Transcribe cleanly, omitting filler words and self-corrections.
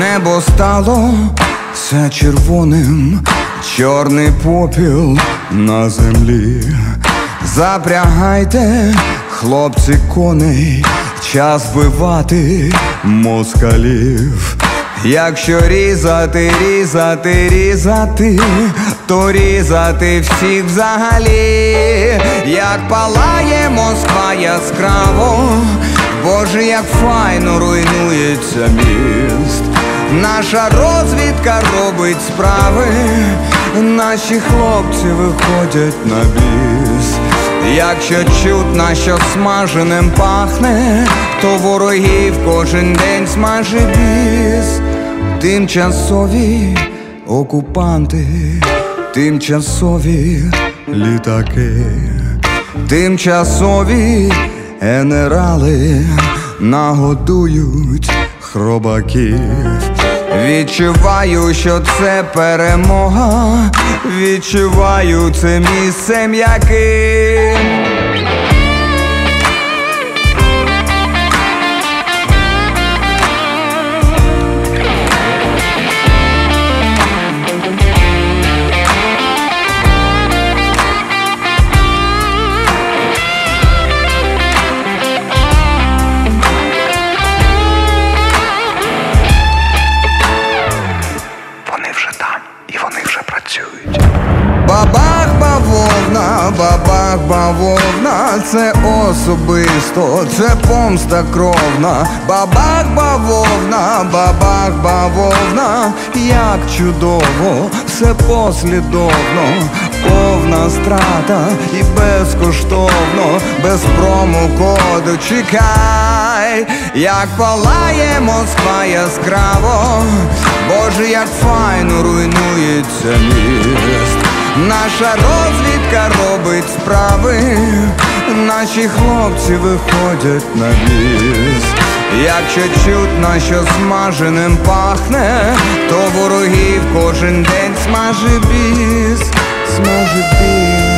Небо стало все червоним, чорний попіл на землі. Запрягайте, хлопці, коней, час вбивати москалів. Якщо різати, різати, різати, то різати всіх взагалі. Як палає Москва яскраво, Боже, як файно руйнується міст. Наша розвідка робить справи, наші хлопці виходять на біс. Якщо чутно, що смаженим пахне, то ворогів кожен день смаже біс. Тимчасові окупанти, тимчасові літаки, тимчасові генерали нагодують хробаків. Відчуваю, що це перемога, відчуваю це місцем яким. Бабах бавовна, бабах бавовна, це особисто, це помста кровна. Бабах бавовна, бабах бавовна, як чудово, все послідовно. Повна страта і безкоштовно, без промокоду чекай. Як палає Москва яскраво, Боже, як файно руйнується міст. Наша розвідка робить справи, наші хлопці виходять на біс. Якщо чутно, що смаженим пахне, то ворогів кожен день смаже біс. Смаже біс.